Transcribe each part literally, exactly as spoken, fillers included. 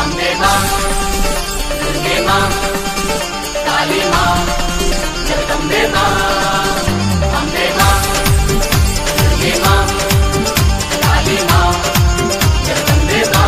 अम्बे माँ, दुर्गे माँ, काली माँ, जगदम्बे माँ। अम्बे माँ, दुर्गे माँ, काली माँ, जगदम्बे माँ।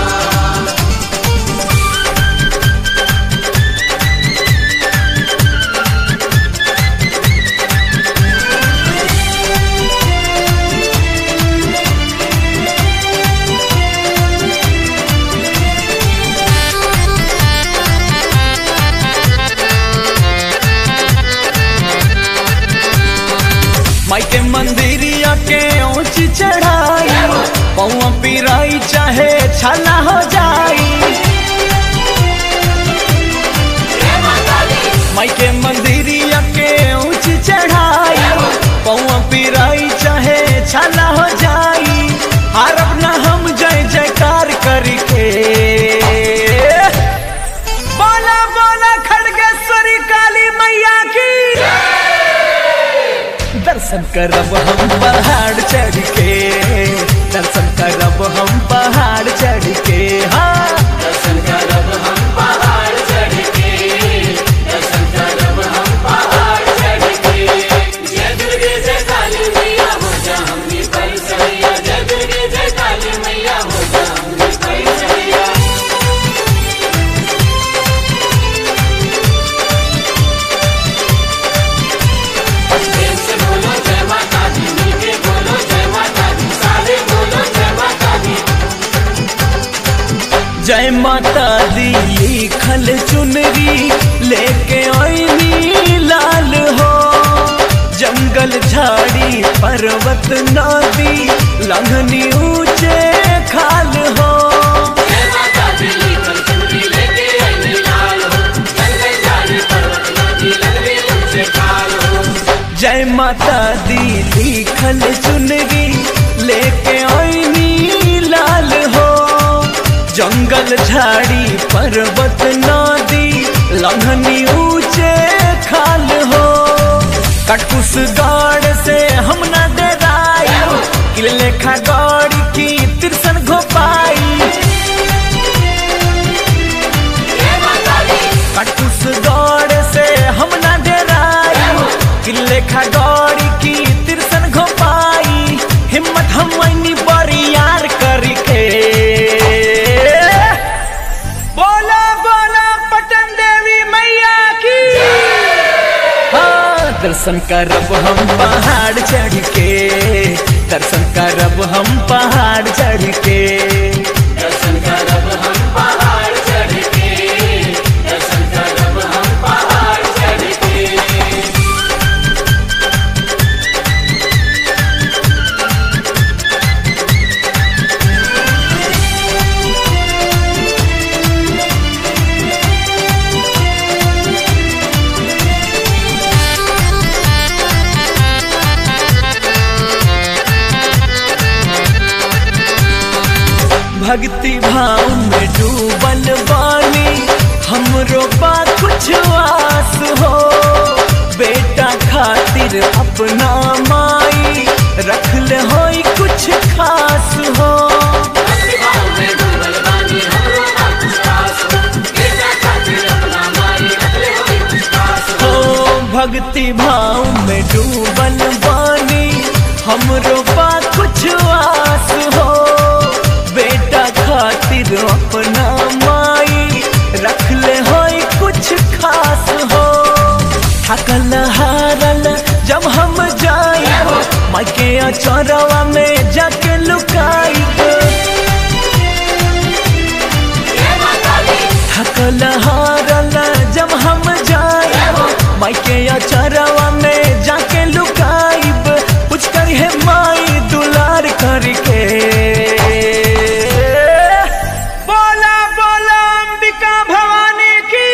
माई के मंदिरिया के ऊंची चढ़ाई, पौआ पिराई चाहे छाला हो जाई। माई के मंदिरिया के ऊंची चढ़ाई, पौआ पिराई चाहे छाला हो जाई। आरब ना हम जय जयकार करके बोला बोला खड़गेश्वरी काली मैया की। दर्शन करब हम पहाड़ चढ़ के, दर्शन करब हम पहाड़ चढ़ के। हाँ दर्शन करब हम पहाड़ चढ़ के, दर्शन करब हम पहाड़ चढ़ के। जय दुर्गे जय काली मैया हो जा हमनी परिसरिया, जय दुर्गे जय काली मैया हो जा हमनी परिसरिया। प्रेम से बोलो जय माता दी, मिलके बोलो जय माता दी, सारे बोलो जय माता दी। जय माता दी लिखल चुनरी लेके आईनी लाल हो। जंगल झाड़ी पर्वत नदी लंघनी ऊंचे खाल हो। जय माता दी लिखल चुनरी लेके आईनी लाल हो, जंगल झाड़ी पर्वत नदी लंघनी ऊंचे खाल हो। जय माता दी लिखल चुनरी लेके आईनी लाल हो। जंगल झाड़ी पर्वत नदी लंघनी ऊंचे खाल हो। कटकुस गाड़ से हम न डराई, किले खा गौड़ी की तिरसन घोपाई। जय माता दी कटकुस गाड़ से हम न डराई, किले खा गौड़ी की तिरसन घोपाई। हिम्मत हम वही बरियार करके बोला बोला पटन देवी मैया की। हाँ दर्शन करब हम पहाड़ चढ़ के, दर्शन करब हम पहाड़ चढ़ के। दर्शन करब हम पहाड़ चढ़ के, दर्शन करब हम पहाड़ चढ़ के। भक्ति भाव में डूबल बानी, हमरो बा कुछ आस हो। बेटा खातिर अपना माई रखले होई कुछ खास हो। भक्ति भाव में डूबल बानी, हमरो बा कुछ खास हो। बेटा खातिर अपना माई रखले होई कुछ खास हो। हो भक्ति भाव में डूबल बानी, हमरो बा कुछ आस हो। बेटा खातिर अपना माई रखले होई कुछ खास हो। थकल हारल जब हम जाई, माई के अचरवा में जाके लुकाई। जय माता दी थकल हारल जब हम जाई, माई के अचरवा में जाके लुकाइब। कुछ करी है माई दुलार करके बोला बोला अंबिका भवानी की।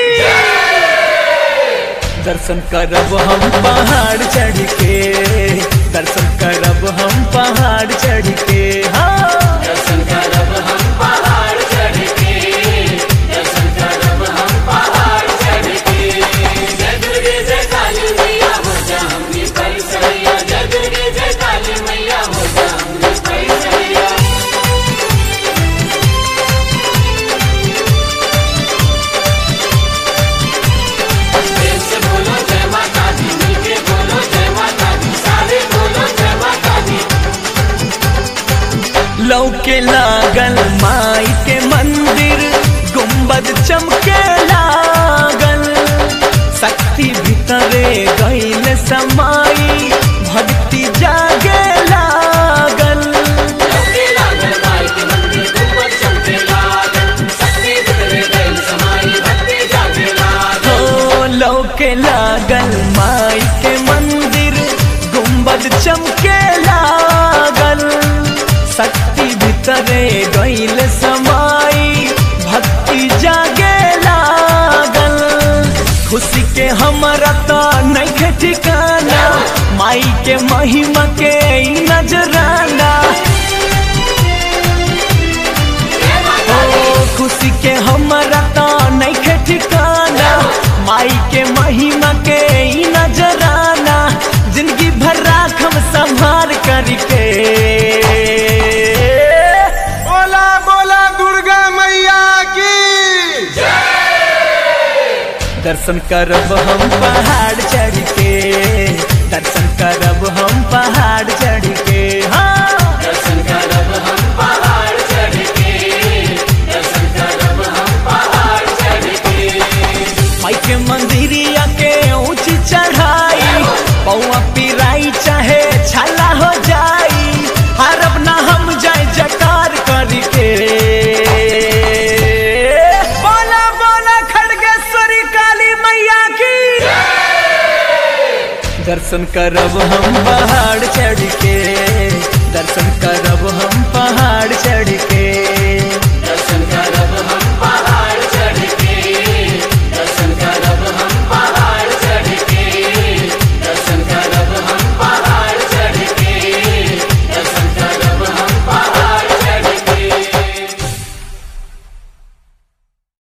दर्शन करब हम पहाड़ चढ़ के, दर्शन करब हम पहाड़ चढ़ के। हाँ दर्शन करब हम पहाड़ चढ़ के, दर्शन करब हम पहाड़ चढ़ के। जय दुर्गे जय काली मैया हो जा हमनी परिसरिया, जय दुर्गे जय काली मैया हो जा हमनी परिसरिया। लौके लागल माई के मंदिर, गुम्बद चमके लागल, शक्ति भीतरे गईल समाई, भक्ति जागे लागल। लौके लागल माई के मंदिर, गुम्बद चमके लागल, शक्ति भीतरे गईल समाई, भक्ति जागे लागल। हो लौके लागल माई के मंदिर, गुम्बद चमके लागल, शक्ति भीतरे गईल समाई, भक्ति जागे लागल। खुशी के हमरा तो नहीं ठिकाना, माई के महिमा के ई नजराना। ओ खुशी के हमरा तो नहीं ठिकाना, माई के महिमा के ई नजराना। जिंदगी भर राख हम संभाल करके, बोला बोला दुर्गा मैया की दर्शन करब हम पहाड़ चढ़ के, दर्शन करब हम पहाड़ चढ़ के। हाँ दर्शन करब हम पहाड़ चढ़ के, दर्शन करब हम पहाड़ चढ़ के। माई के मंदिरिया के ऊंची चढ़ाई, पौआ पिराई चाहे छाला हो जाई, हरब ना हम जाए जकार करके। बोला बोला खड़गेश्वरी काली मैया की। दर्शन करब हम पहाड़ चढ़ के, दर्शन करब हम पहाड़ चढ़ के।